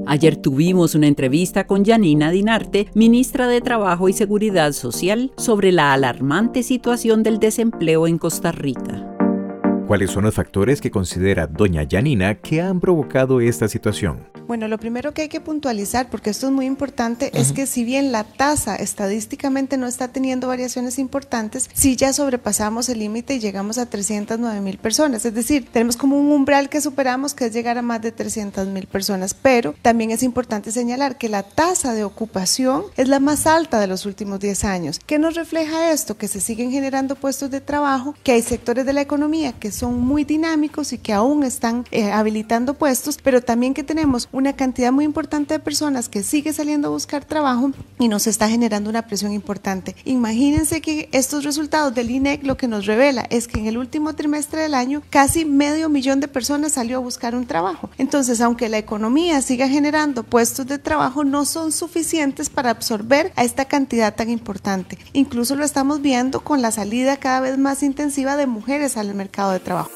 Ayer tuvimos una entrevista con Yanina Dinarte, ministra de Trabajo y Seguridad Social, sobre la alarmante situación del desempleo en Costa Rica. ¿Cuáles son los factores que considera doña Yanina que han provocado esta situación? Bueno, lo primero que hay que puntualizar, porque esto es muy importante, es que si bien la tasa estadísticamente no está teniendo variaciones importantes, sí ya sobrepasamos el límite y llegamos a 309,000 personas. Es decir, tenemos como un umbral que superamos, que es llegar a más de 300,000 personas, pero también es importante señalar que la tasa de ocupación es la más alta de los últimos 10 años. ¿Qué nos refleja esto? Que se siguen generando puestos de trabajo, que hay sectores de la economía que son muy dinámicos y que aún están habilitando puestos, pero también que tenemos una cantidad muy importante de personas que sigue saliendo a buscar trabajo y nos está generando una presión importante. Imagínense que estos resultados del INEC lo que nos revela es que en el último trimestre del año casi 500,000 de personas salió a buscar un trabajo. Entonces, aunque la economía siga generando puestos de trabajo, no son suficientes para absorber a esta cantidad tan importante. Incluso lo estamos viendo con la salida cada vez más intensiva de mujeres al mercado de trabajo.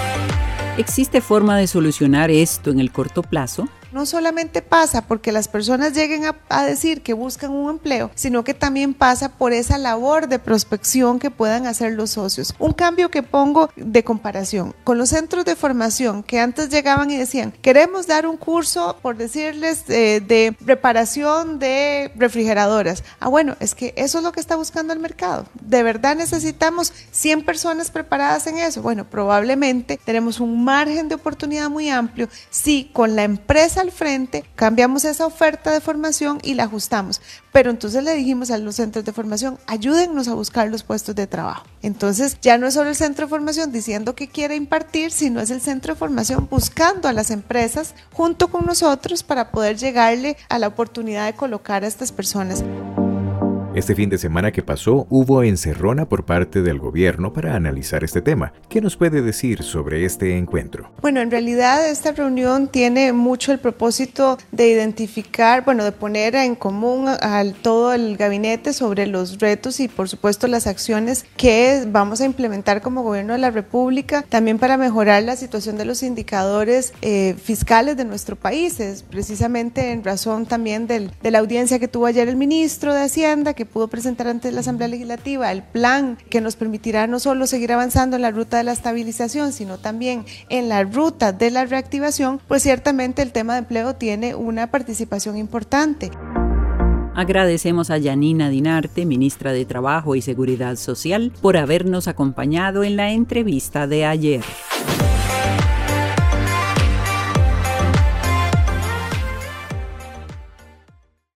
¿Existe forma de solucionar esto en el corto plazo? No solamente pasa porque las personas lleguen a decir que buscan un empleo, sino que también pasa por esa labor de prospección que puedan hacer los socios. Un cambio que pongo de comparación con los centros de formación que antes llegaban y decían, queremos dar un curso, por decirles, de reparación de refrigeradoras. Bueno, es que eso es lo que está buscando el mercado. ¿De verdad necesitamos 100 personas preparadas en eso? Bueno, probablemente tenemos un margen de oportunidad muy amplio si con la empresa al frente, cambiamos esa oferta de formación y la ajustamos. Pero entonces le dijimos a los centros de formación, ayúdennos a buscar los puestos de trabajo. Entonces ya no es solo el centro de formación diciendo que quiere impartir, sino es el centro de formación buscando a las empresas junto con nosotros para poder llegarle a la oportunidad de colocar a estas personas. Este fin de semana que pasó, hubo encerrona por parte del gobierno para analizar este tema. ¿Qué nos puede decir sobre este encuentro? Bueno, en realidad esta reunión tiene mucho el propósito de identificar, de poner en común a todo el gabinete sobre los retos y por supuesto las acciones que vamos a implementar como gobierno de la República, también para mejorar la situación de los indicadores fiscales de nuestro país. Es precisamente en razón también de la audiencia que tuvo ayer el ministro de Hacienda, que pudo presentar ante la Asamblea Legislativa el plan que nos permitirá no solo seguir avanzando en la ruta de la estabilización, sino también en la ruta de la reactivación, pues ciertamente el tema de empleo tiene una participación importante. Agradecemos a Yanina Dinarte, ministra de Trabajo y Seguridad Social, por habernos acompañado en la entrevista de ayer.